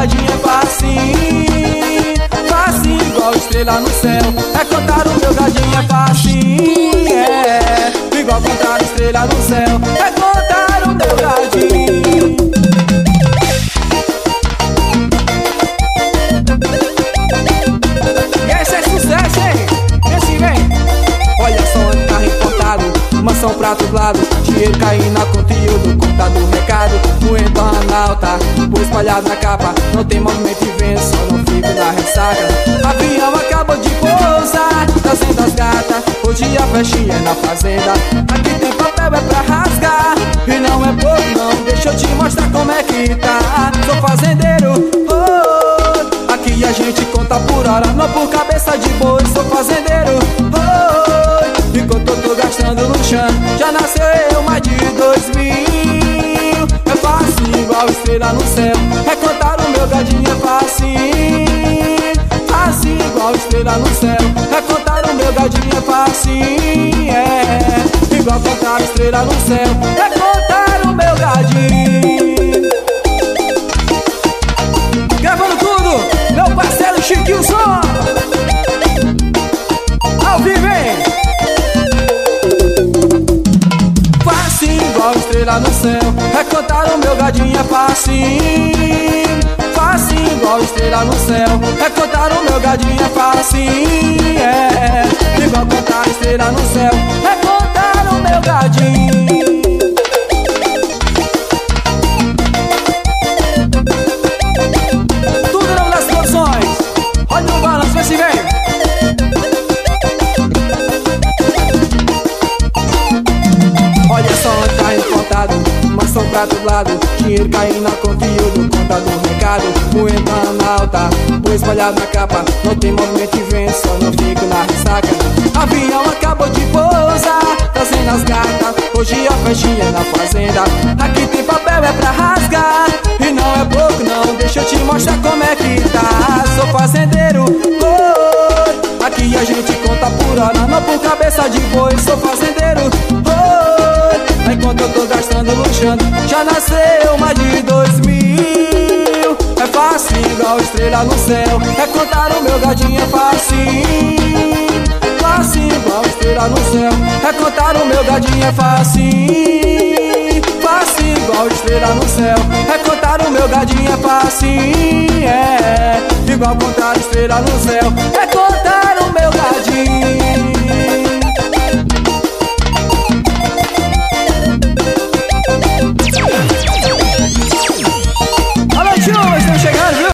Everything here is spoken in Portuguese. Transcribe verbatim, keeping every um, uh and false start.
gadinho é facinho, facinho igual estrela no céu. É contar o meu gadinho é facinho, é igual contar estrela no céu. É contar o meu gadinho. E esse é sucesso, hein? Esse vem. Olha só onde tá reportado, mansão pra todo lado, dinheiro caindo na conta e eu dou conta do recado. No entorno alta, vou espalhado na capa, não tem movimento e vento, só não fico na ressaca. Avião acabou de pousar, trazendo as gatas, hoje a festinha é na fazenda. Aqui tem papel é pra rasgar, e não é pouco não, deixa eu te mostrar como é que tá. Sou fazendeiro, oh, aqui a gente conta por hora, não por cabeça de boi. Sou fazendeiro, oh, enquanto eu tô gastando no chão, já nasceu eu mais de dois mil. É fácil igual estrela no céu, é contar o meu gadinho é fácil, fácil igual estrela no céu. É contar o meu gadinho é fácil, é igual contar estrela no céu. É contar o meu gadinho. Gravando tudo, meu parceiro Chiquinho Som, ao vivo, hein? Facinho igual estrela no céu, é contar o meu gadinho é facinho, facinho igual estrela no céu. É contar o meu gadinho é facinho, é igual contar estrela no céu. É contar o meu gadinho. Tudo não das condições, olha o balanço, vê se vem. Olha só onde tá reportado, mansão pra todo lado, dinheiro caindo na conta e eu dou conta do recado. Moeda na alta, vou espalhado na capa, não tem movimento e vento, só não fico na ressaca. Avião acabou de pousar, trazendo as gatas, hoje a festinha é na fazenda. Aqui tem papel é pra rasgar, e não é pouco não, deixa eu te mostrar como é que tá. Sou fazendeiro, oh, aqui a gente conta por hora, não por cabeça de boi. Sou fazendeiro, oh, enquanto eu tô gastando luxando, já nasceu mais de dois mil. É fácil igual estrela no céu, é contar o meu gadinho é fácil, fácil igual estrela no céu. É contar o meu gadinho é fácil, fácil igual estrela no céu. É contar o meu gadinho é fácil, é igual contar estrela no céu. É